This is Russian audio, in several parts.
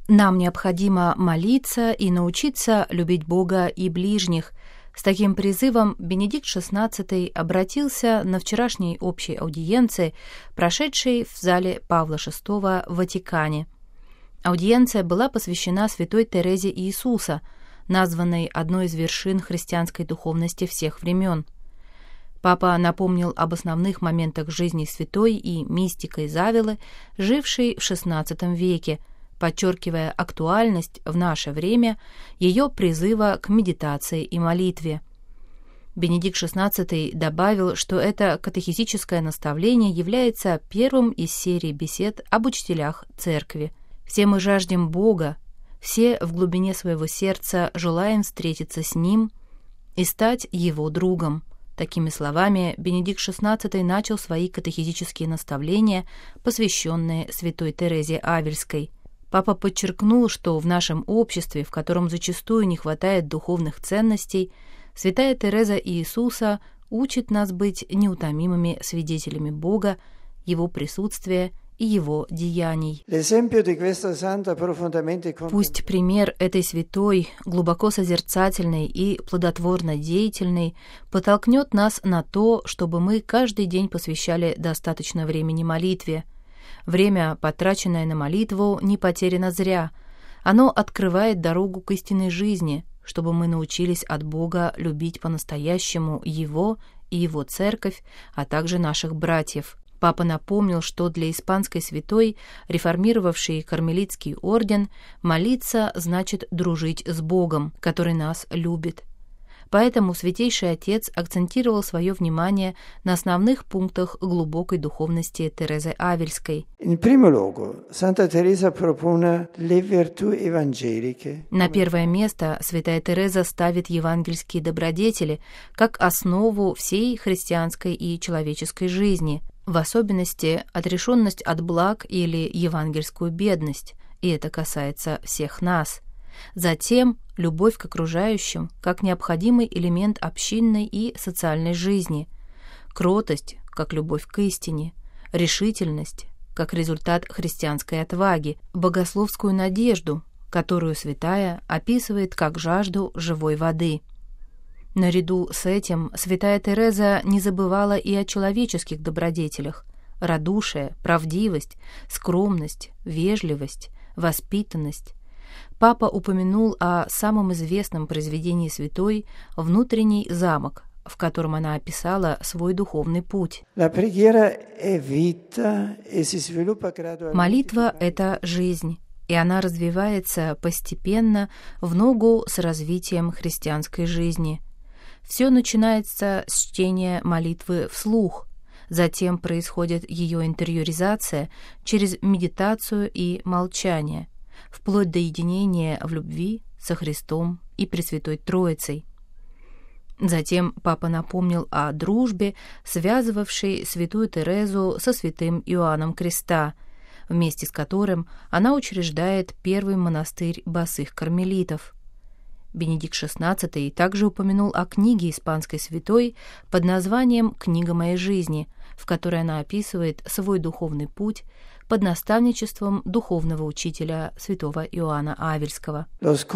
Нам необходимо молиться и научиться любить Бога и ближних. С таким призывом Бенедикт XVI обратился на вчерашней общей аудиенции, прошедшей в зале Павла VI в Ватикане. Аудиенция была посвящена святой Терезе Иисуса, названной одной из вершин христианской духовности всех времен. Папа напомнил об основных моментах жизни святой и мистикой Завилы, жившей в XVI веке, подчеркивая актуальность в наше время ее призыва к медитации и молитве. Бенедикт XVI добавил, что это катехизическое наставление является первым из серии бесед об учителях Церкви. Все мы жаждем Бога, все в глубине своего сердца желаем встретиться с Ним и стать Его другом. Такими словами Бенедикт XVI начал свои катехизические наставления, посвященные святой Терезе Авильской. Папа подчеркнул, что в нашем обществе, в котором зачастую не хватает духовных ценностей, святая Тереза Иисуса учит нас быть неутомимыми свидетелями Бога, Его присутствия и Его деяний. Пусть пример этой святой, глубоко созерцательной и плодотворно деятельной, подтолкнет нас на то, чтобы мы каждый день посвящали достаточно времени молитве. Время, потраченное на молитву, не потеряно зря. Оно открывает дорогу к истинной жизни, чтобы мы научились от Бога любить по-настоящему Его и Его Церковь, а также наших братьев. Папа напомнил, что для испанской святой, реформировавшей кармелитский орден, молиться значит дружить с Богом, который нас любит. Поэтому Святейший Отец акцентировал свое внимание на основных пунктах глубокой духовности Терезы Авильской. На первое место святая Тереза ставит евангельские добродетели как основу всей христианской и человеческой жизни, в особенности отрешенность от благ или евангельскую бедность, и это касается всех нас. Затем любовь к окружающим как необходимый элемент общинной и социальной жизни, кротость как любовь к истине, решительность как результат христианской отваги, богословскую надежду, которую святая описывает как жажду живой воды. Наряду с этим святая Тереза не забывала и о человеческих добродетелях: радушие, правдивость, скромность, вежливость, воспитанность. Папа упомянул о самом известном произведении святой «Внутренний замок», в котором она описала свой духовный путь. Молитва — это жизнь, и она развивается постепенно в ногу с развитием христианской жизни. Все начинается с чтения молитвы вслух, затем происходит ее интериоризация через медитацию и молчание, вплоть до единения в любви со Христом и Пресвятой Троицей. Затем папа напомнил о дружбе, связывавшей святую Терезу со святым Иоанном Креста, вместе с которым она учреждает первый монастырь босых кармелитов. Бенедикт XVI также упомянул о книге испанской святой под названием «Книга моей жизни», в которой она описывает свой духовный путь под наставничеством духовного учителя святого Иоанна Авильского.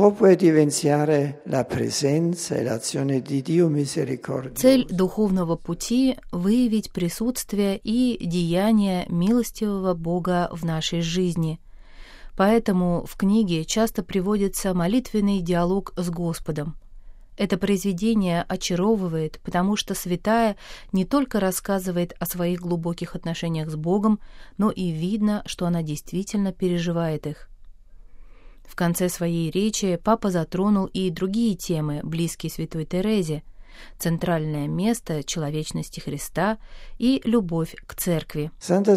Цель духовного пути — выявить присутствие и деяния милостивого Бога в нашей жизни. Поэтому в книге часто приводится молитвенный диалог с Господом. Это произведение очаровывает, потому что святая не только рассказывает о своих глубоких отношениях с Богом, но и видно, что она действительно переживает их. В конце своей речи папа затронул и другие темы, близкие святой Терезе: центральное место человечности Христа и любовь к Церкви.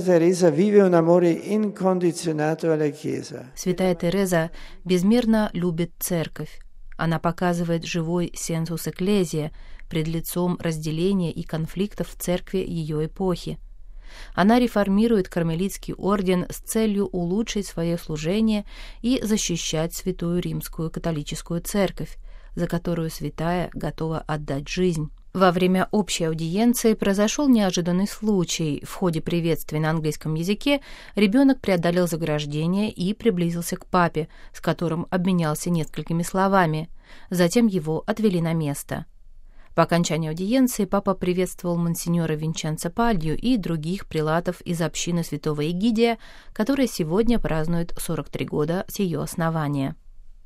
Святая Тереза безмерно любит Церковь. Она показывает живой сенсус экклезия пред лицом разделения и конфликтов в церкви ее эпохи. Она реформирует кармелитский орден с целью улучшить свое служение и защищать Святую Римскую католическую церковь, за которую святая готова отдать жизнь. Во время общей аудиенции произошел неожиданный случай. В ходе приветствия на английском языке ребенок преодолел заграждение и приблизился к папе, с которым обменялся несколькими словами. Затем его отвели на место. По окончании аудиенции папа приветствовал монсеньора Винченцо Палью и других прелатов из общины святого Эгидия, которая сегодня празднует 43 года с ее основания.